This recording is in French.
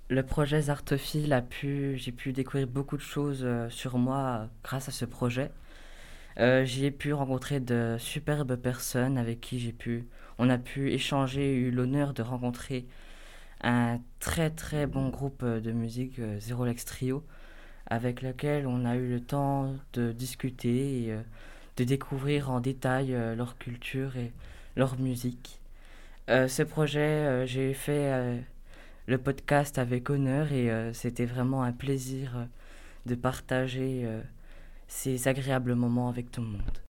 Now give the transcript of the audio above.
Le projet Zartophile j'ai pu découvrir beaucoup de choses sur moi grâce à ce projet. J'y ai pu rencontrer de superbes personnes avec qui on a pu échanger, j'ai eu l'honneur de rencontrer un très très bon groupe de musique, Zero Lex Trio, avec lequel on a eu le temps de discuter et de découvrir en détail leur culture et leur musique. Ce projet, j'ai fait le podcast avec honneur et c'était vraiment un plaisir de partager ces agréables moments avec tout le monde.